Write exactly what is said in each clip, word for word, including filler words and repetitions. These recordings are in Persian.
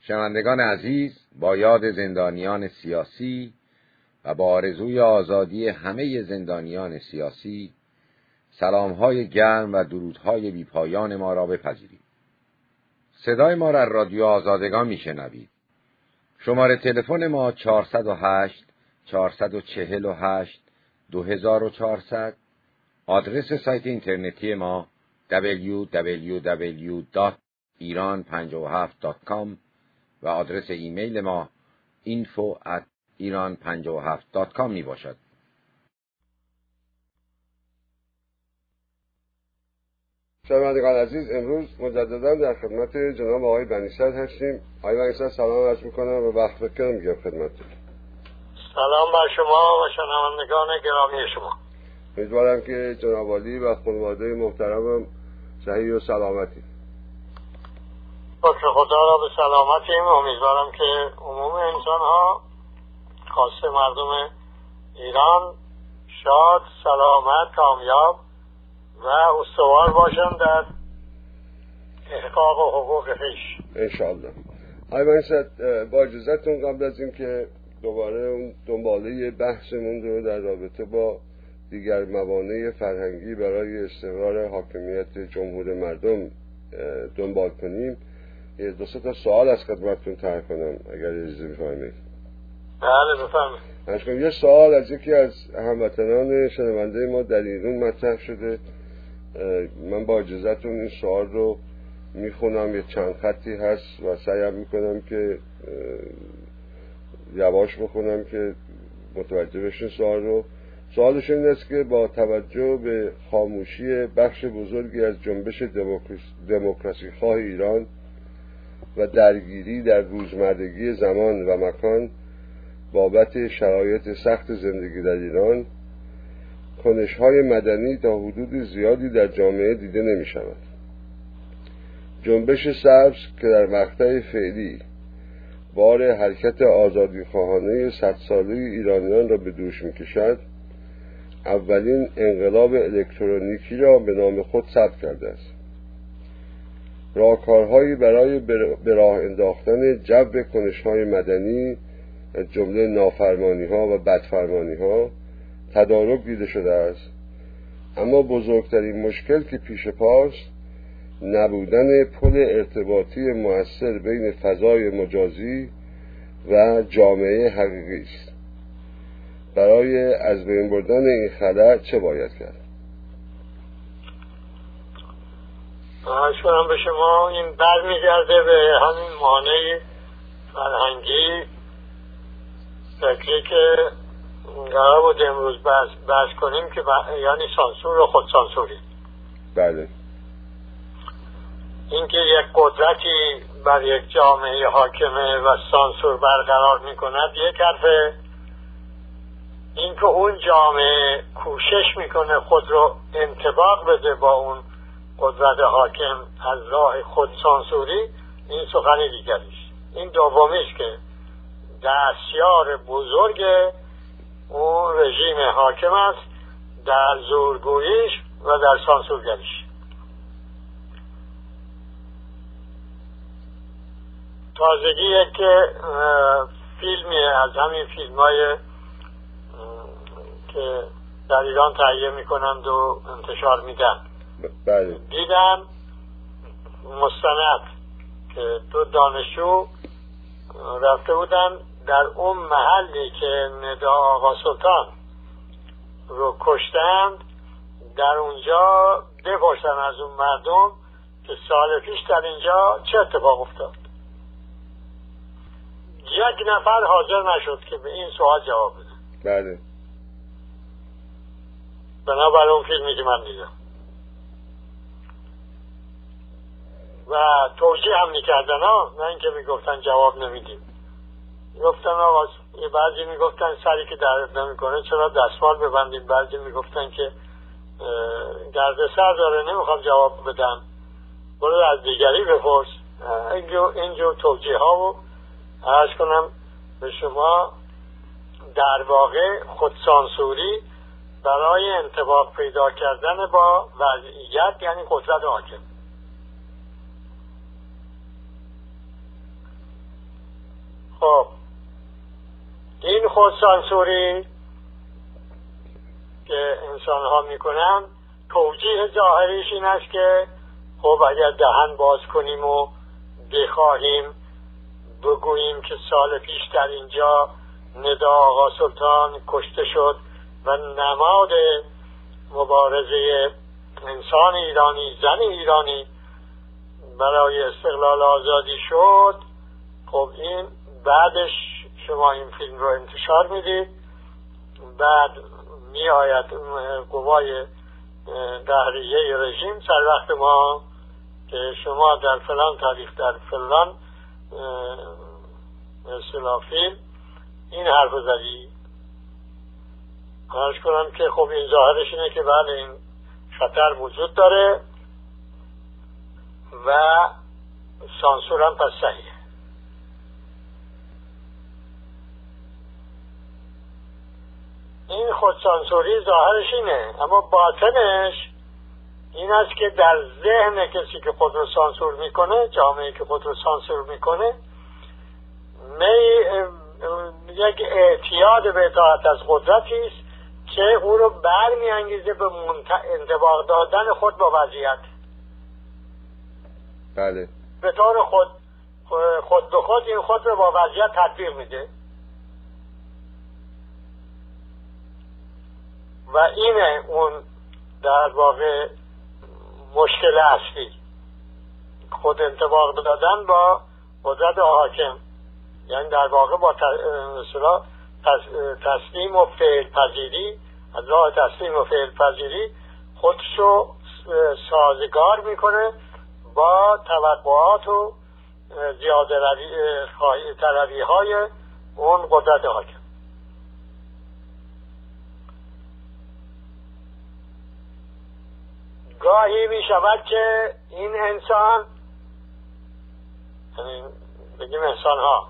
شنوندگان عزیز، با یاد زندانیان سیاسی و با آرزوی آزادی همه زندانیان سیاسی، سلام‌های گرم و درودهای بی‌پایان ما را بپذیرید. صدای ما را از رادیو آزادگان میشنوید. شماره تلفن ما چهارصد و هشت چهارصد و چهل و هشت دو هزار و چهارصد، آدرس سایت اینترنتی ما دبلیو دبلیو دبلیو دات ایران پنجاه و هفت دات کام و آدرس ایمیل ما اینفو ات ایران پنجاه و هفت دات کام می باشد. شنوندگان عزیز، امروز مجددا در خدمت جناب آقای بنی‌صدر هستیم. آقای بنی‌صدر سلام عرض می‌کنم و وقت بخیر میگم خدمتتون. سلام بر شما و شنوندگان گرامی شما. امیدوارم که جناب عالی و خانواده محترمم صحیح و سلامتی. شکر خدا را به سلامتیم. امیدوارم که عموم انسان‌ها، خاصه مردم ایران، شاد، سلامت، کامیاب و استوار باشند در احقاق و حقوق خویش انشاءالله. آقای بنی‌صدر، با اجازهتون قبل از این که دوباره اون دنباله بحثمون رو در رابطه با دیگر موانع فرهنگی برای استقرار حاکمیت جمهور مردم دنبال کنیم، یه دو سه تا سوال از خدمتتون طرح کنم اگر اجازه بفرمایید. بله بفرمایید. یه سوال از یکی از هموطنان شنونده ما در ایران مطرح شده. من با اجازهتون این سوال رو میخونم، یه چند خطی هست و سعیم میکنم که یواش بخونم که متوجه بشین سوال رو. سوالش این است که با توجه به خاموشی بخش بزرگی از جنبش دموکراسی خواه ایران و درگیری در روزمرگی زمان و مکان بابت شرایط سخت زندگی در ایران، کنش‌های مدنی تا حدود زیادی در جامعه دیده نمی شود. جنبش سبز که در مقطع فعلی بار حرکت آزادیخواهانه صد ساله ایرانیان را به دوش می کشد، اولین انقلاب الکترونیکی را به نام خود ثبت کرده است. راهکارهایی برای به راه انداختن جو کنش‌های مدنی از جمله نافرمانی‌ها و بدفرمانی‌ها تدارک دیده شده است، اما بزرگترین مشکل که پیش پاست نبودن پل ارتباطی مؤثر بین فضای مجازی و جامعه حقیقی است. برای از بین بردن این خلأ چه باید کرد؟ شما به شما این برمیگرده به همین مانع فرهنگی فکری که قرار بود امروز بحث, بحث کنیم که ب... یعنی سانسور و خودسانسوری. بله. اینکه یک قدرتی بر یک جامعه حاکمه و سانسور برقرار میکند یک حرفه، اینکه اون جامعه کوشش میکنه خود رو انطباق بده با اون قدرت حاکم از راه خودسانسوری، این سخن دیگریش. این دومیش که دستیار بزرگ اون رژیم حاکم است در زورگوییش و در سانسورگریش. تازگی که فیلمی از همین فیلم های که در ایران تهیه میکنند و انتشار میدن بله. دیدم مستند که دو دانشجو رفته بودن در اون محلی که ندا آقا سلطان رو کشتند، در اونجا بپرسن از اون مردم که سال پیش در اینجا چه اتفاق افتاد. یک نفر حاضر نشد که به این سوال جواب بده. بله. بنابراین اون فیلمی که من دیدم و توجیه هم میکردن ها، نه اینکه میگفتن جواب نمیدیم. میگفتن آقا، بعضی میگفتن سری که درد نمیکنه چرا دستمال ببندیم، بعضی میگفتن که دردسر داره نمیخوام جواب بدم، برو از دیگری بپرس. اینجور اینجور توجیه ها و عرض کنم به شما در واقع خودسانسوری برای انطباق پیدا کردن با وضعیت، یعنی قدرت حاکم. خودسانسوری که انسان ها میکنن توجیه ظاهریش این است که خب اگر دهن باز کنیم و بخواهیم بگوییم که سال پیش در اینجا ندا آقا سلطان کشته شد و نماد مبارزه انسان ایرانی، زن ایرانی برای استقلال آزادی شد، خب این بعدش شما این فیلم رو انتشار میدید، بعد می آید قوای دهریه رژیم سر وقت ما که شما در فلان تاریخ در فلان اصطلاح فیلم این حرف زدی. عرض کنم که خب این ظاهرش اینه که بله این خطر وجود داره و سانسور هم پس صحیحه. این خودسانسوری ظاهرش اینه، اما باطنش این است که در ذهن کسی که خود رو سانسور میکنه، جامعه که خود رو سانسور میکنه، می یک اعتیاد به اطاعت از قدرتی است که او رو برمیانگیزه به انطباق دادن خود با وضعیت. بله. به طور خود خود به خود این خود رو با وضعیت تطبیق میده و اینه اون در واقع مشکل اصلی، خود انطباق دادن با قدرت حاکم، یعنی در واقع با مثلا تسلیم و فعل پذیری، از راه تسلیم و فعل پذیری خودشو سازگار میکنه با توقعات و زیاده طلبی های اون قدرت حاکم. گاهی می شود که این انسان، یعنی بگیم انسان ها،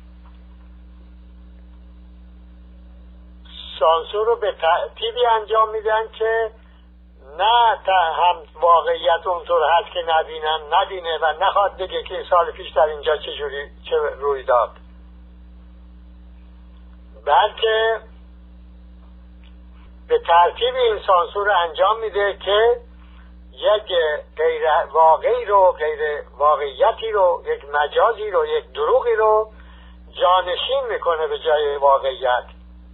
سانسور رو به ترتیبی انجام میدن که نه هم واقعیت اونطور هست که نبینن نبینه و نخواد بگه که سال پیش در اینجا چه جوری چه روی داد، بلکه به ترتیب این سانسور انجام میده که یک غیر واقعی رو، غیر واقعیتی رو، یک مجازی رو، یک دروغی رو جانشین میکنه به جای واقعیت.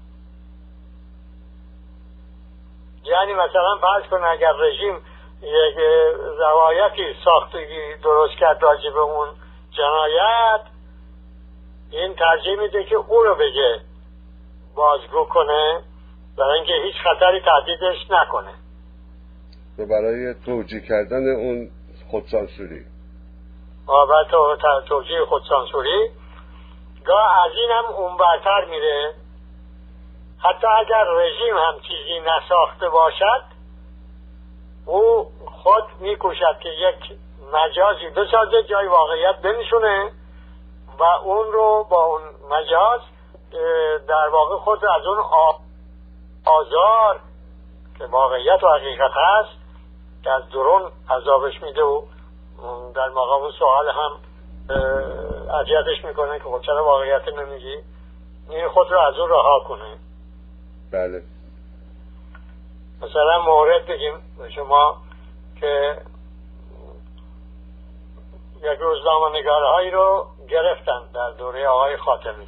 یعنی مثلا فرض کن اگر رژیم یک روایتی ساختگی درست کرد راجع به اون جنایت، این ترجیح میده که او رو بگه بازگو کنه برای اینکه هیچ خطری تهدیدش نکنه و برای توجیه کردن اون خودسانسوری و تو توجیه خودسانسوری گاه از این هم اون برتر میره. حتی اگر رژیم هم چیزی نساخته باشد، او خود میکوشد که یک مجازی بسازه جای واقعیت بنشونه و اون رو با اون مجاز در واقع خود از اون آزار که واقعیت و حقیقت هست که از درون عذابش میده و در مقام سوال هم اذیتش میکنه که خود چرا واقعیت نمیگی، این خود رو از اون رها کنه. بله. مثلا مورد بگیم شما که یک روزنامه نگارهایی رو گرفتن در دوره آقای خاتمی.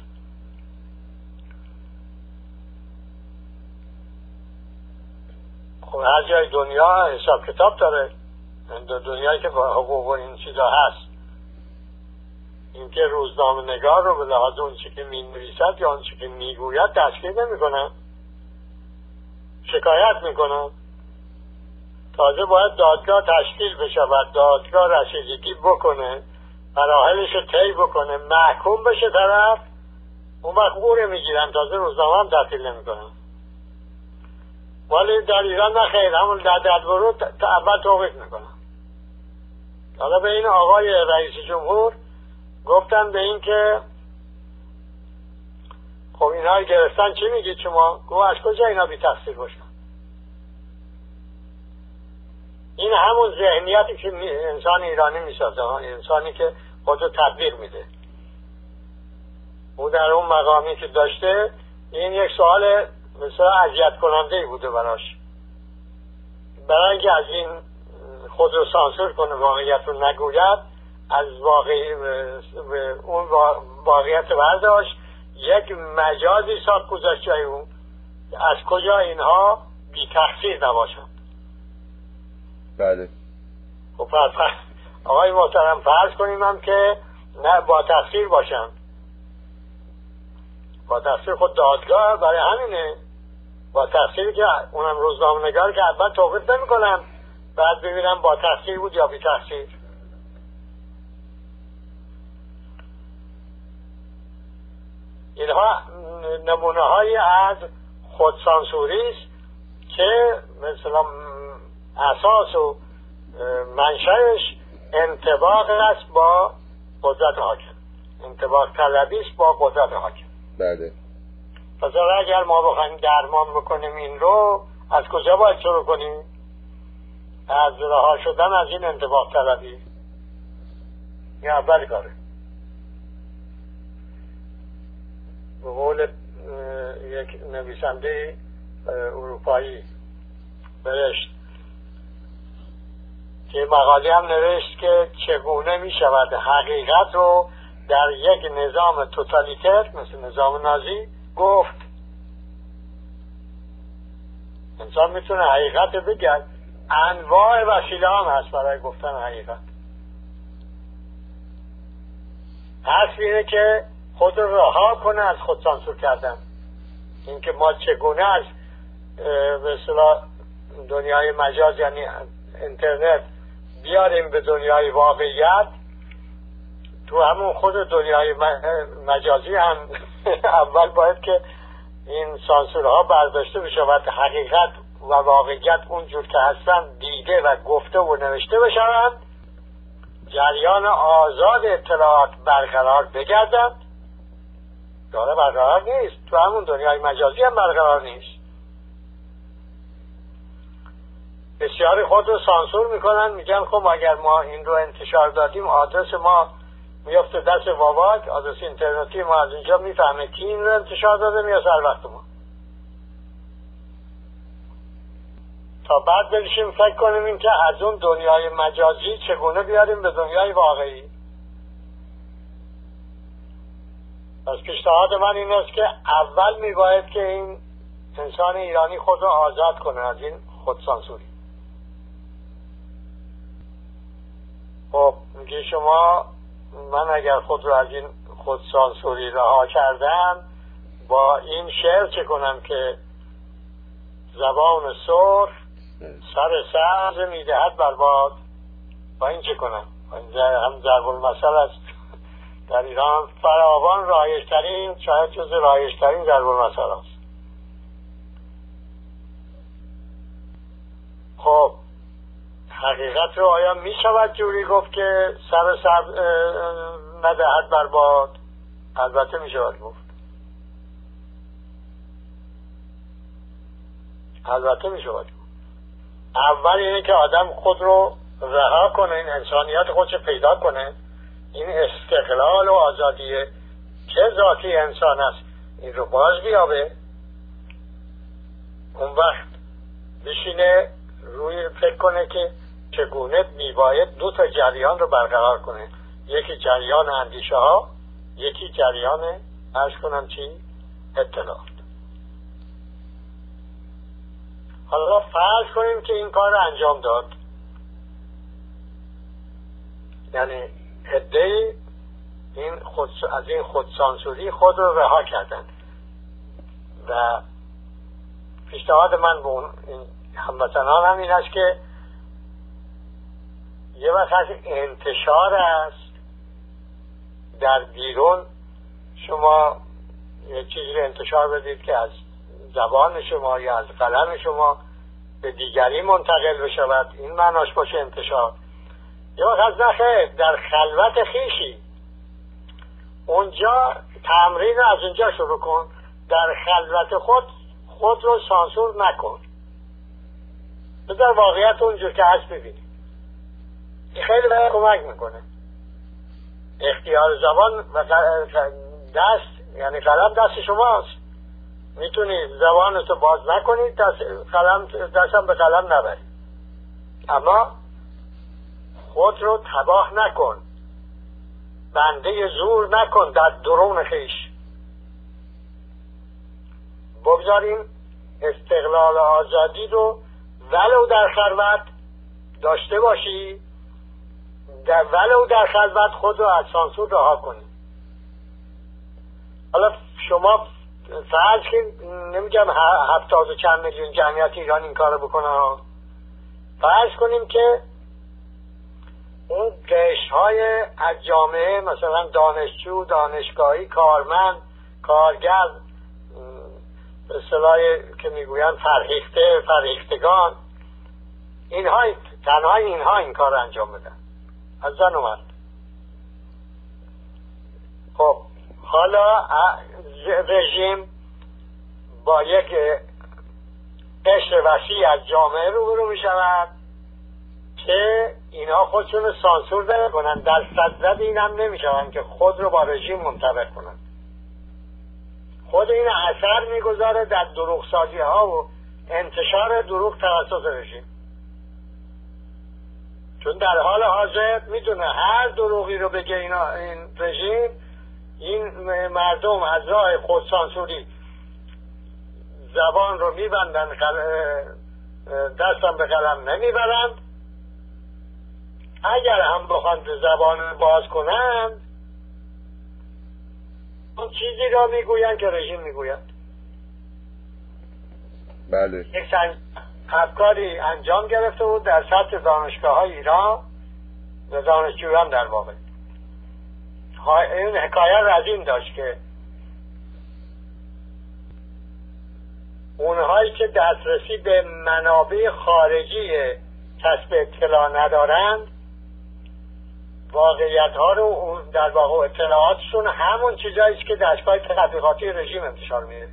خب هر جای دنیا حساب کتاب داره، دنیایی که حقوق و این چیزا هست، اینکه روزنامه نگار رو به لحاظ اون چی که می نویسد یا اون چی که می گوید تشکیل نمی کنن، شکایت می کنن. تازه باید دادگاه تشکیل بشود، دادگاه رسیدگی بکنه، مراحلش رو طی بکنه، محکوم بشه طرف، اون وقت او رو می گیرن، تازه روزنامه هم تعطیل نمی کنن. ولی در ایران نخیر، همون در دادگاه اول توقیف می کنن. حالا به این آقای رئیس جمهور گفتن به این که خب اینا گرفتن چی میگید شما؟ گفت از کجا اینا بی تقصیر باشن؟ این همون ذهنیتی که انسان ایرانی میسازه، انسانی که خودو تدبیر میده. او در اون مقامی که داشته این یک سوال مثلا اذیت کننده بوده براش، برای اینکه از این خود رو سانسور کنه، واقعیت رو نگوید، از واقعی اون واقعیت برداشت، یک مجازی ساخت گذاشت جای اون، از کجا اینها بی تقصیر نباشند. بله. خب آقای محترم فرض کنیم هم که نه با تقصیر باشن، با تقصیر خود دادگاه برای همینه، با تقصیری که اونم روزنامه نگار که اول توقیف نمی کنن، بعد ببینم با تقصیر بود یا بی تقصیر. اینها نمونه های از خودسانسوری است که مثلا اساس و منشأش انطباق است با قدرت حاکم، انطباق طلبی است با قدرت حاکم. بله. پس اگر ما بخوایم درمان بکنیم این رو، از کجا باید شروع کنیم؟ از رها شدن از این انطباق طلبی. این اول کاره. به قول یک نویسنده اروپایی برشت که مقالی هم نوشت که چگونه می شود حقیقت رو در یک نظام توتالیتر مثل نظام نازی گفت. انسان میتونه حقیقت بگه، انواع وسیله هم هست برای گفتن حقیقت. اصل اینه که خود رو رها کنه از خود سانسور کردن. اینکه ما چگونه از به اصطلاح دنیای مجاز یعنی اینترنت بیاریم به دنیای واقعیت، تو همون خود دنیای مجازی هم اول باید که این سانسورها برداشته بشود، حقیقت و واقعیت اونجور که هستن دیده و گفته و نوشته بشوند، جریان آزاد اطلاعات برقرار بگردد. داره برقرار نیست، تو همون دنیای مجازی هم برقرار نیست. بسیاری خود رو سانسور میکنن، میگن خب اگر ما این رو انتشار دادیم آدرس ما میفته دست باباک، آدرس اینترنتی ما از اینجا میفهمه کی این رو انتشار داده، میاد سر وقت ما. تا بعد برشیم فکر کنیم این که از اون دنیای مجازی چگونه بیاریم به دنیای واقعی. پس پیشنهاد من این است که اول میباید که این انسان ایرانی خود رو آزاد کنه از این خودسانسوری. خب میگه شما من اگر خود رو از این خودسانسوری رها کردم، با این شعر چه کنم که زبان سرخ سر سبز میدهد برباد؟ با این چه کنم؟ این هم ضرب المثل است در ایران، فراوان رایج‌ترین، شاید جز رایج‌ترین ضرب المثل است. خب حقیقت رو آیا می شود جوری گفت که سر سبز ندهد برباد؟ البته می شود گفت، البته می شود گفت. اول اینه که آدم خود رو رها کنه، این انسانیت خودش پیدا کنه، این استقلال و آزادی چه ذاتی انسان است این رو باز بیابه. اون وقت بشینه روی فکر کنه که چگونه میباید دو تا جریان رو برقرار کنه، یکی جریان اندیشه ها، یکی جریان عرض کنم چی؟ اطلاعات. حالا فرض کنیم که این کار رو انجام داد، یعنی عده‌ای این خود از این خودسانسوری خود رو رها کردن و پیشنهاد من به اون هموطنان هم این است که یه وقت انتشار است در بیرون، شما یه چیزی رو انتشار بدید که از زبان شما یا از قلم شما به دیگری منتقل بشود، این معناش باشه انتشار. یه وقت نخیر در خلوت خیشی، اونجا تمرین از اونجا شروع کن، در خلوت خود خود رو سانسور نکن، بذار واقعیت اونجور که هست ببینی. این خیلی باید کمک میکنه. اختیار زبان و دست یعنی قلم دست شماست، میتونی زبانتو باز نکنی، دست قلم دستم به قلم نبری، اما خود رو تباه نکن، بنده زور نکن در درون خیش. بگذاریم استقلال آزادی رو ولو در خلوت داشته باشی، در ولو در خلوت خود رو از سانسور رها کنی. حالا شما فرض که نمیگم هفتاد و چند میلیون جمعیت ایران این کارو بکنن، فرض کنیم که اون قشرهای از جامعه مثلا دانشجو، دانشگاهی، کارمند، کارگر، به اصطلاحی که میگوین فرهیخته، فرهیختگان، اینها تنها اینها این کار انجام بدن، از زن و مرد. خب حالا رژیم با یک قشر وسیع از جامعه روبرو می شود که اینها خودشون رو سانسور نکنن، در صدد این هم نمی شوند که خود رو با رژیم منطبق کنن. خود این اثر می گذاره در دروغ سازی ها و انتشار دروغ توسط رژیم، چون در حال حاضر میدونه هر دروغی رو بگه اینا این رژیم، این مردم از راه خودسانسوری زبان رو میبندن، دستم به قلم نمیبرند. اگر هم بخوان زبان باز کنند اون چیزی را میگوین که رژیم میگوید. بله. یک افکاری انجام گرفته بود در سطح دانشگاه های ایران و دانشجویان در واقع. این حکایت را از این داشت که اونهایی که دسترسی به منابع خارجی کسب اطلاع ندارند، واقعیت ها رو در واقع اطلاعاتشون همون چیزایی که دستگاه تبلیغاتی رژیم انتشار میده.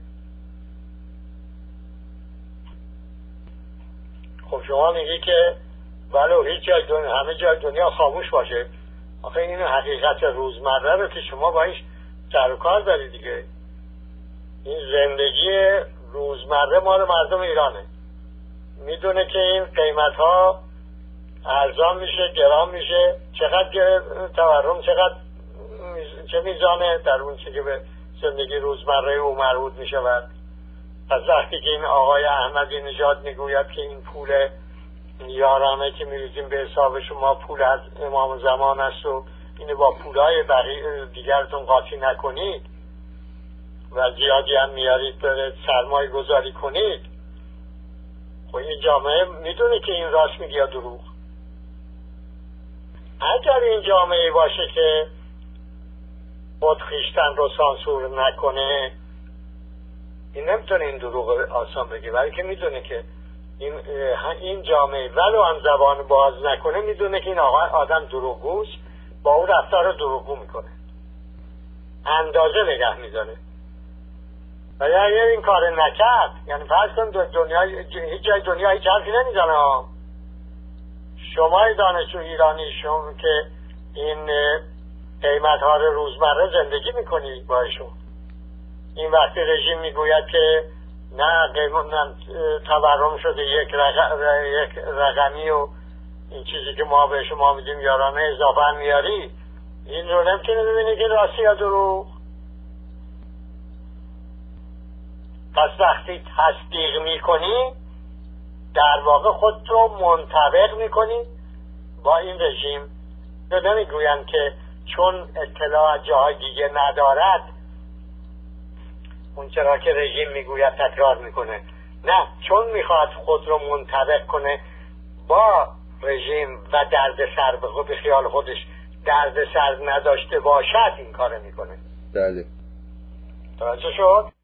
خب شما میگی که ولو هیچ جای دنیا، همه جای دنیا خاموش باشه، آخه این حقیقت روزمره رو که شما باش سر و کار داری دیگه. این زندگی روزمره مال مردم ایرانه، میدونه که این قیمت ها ارزان میشه، گران میشه، چقدر تورم، چقدر چه میزانه در اون چیزی که به زندگی روزمره او مربوط میشود. پس وقتی که این آقای احمدی نژاد میگوید که این پول یارانه که میریزیم به حساب شما پول از امام زمان است و اینو با پولای بقیه دیگرتون قاطی نکنید و زیادی هم میارید برید سرمایه گذاری کنید، خب این جامعه میدونه که این راست میگه یا دروغ. اگر این جامعه باشه که خود خویشتن رو سانسور نکنه، این نمیتونه این دروغ آسان بگه، ولی که میدونه که این این جامعه ولو هم زبان باز نکنه، میدونه که این آقا آدم دروغگوست، با اون رفتار دروغگو میکنه، اندازه نگه میداره. و اگر این کار نکرد، یعنی فرض کن دنیا هیچ جای دنیا هیچ حرفی نمیزنه، شما دانشجو ایرانی شما که این قیمت ها رو روزمره زندگی میکنید با ایشون، این وقتی رژیم میگوید که نه قیمت تورم شده یک, رق... یک رقمی و این چیزی که ما به شما میدیم یارانه اضافه میاری، این رو نمیتونه ببینی که راستی یا دروغ. پس وقتی تصدیق میکنی در واقع خود رو منطبق میکنی با این رژیم. تو نمیگوین که چون اطلاع جاهای دیگه ندارد اون چرا که رژیم میگوید تکرار میکنه، نه، چون میخواد خود رو منطبق کنه با رژیم و درد سر به خود خیال خودش درد سر نداشته باشد این کار میکنه. بله. توجه شد؟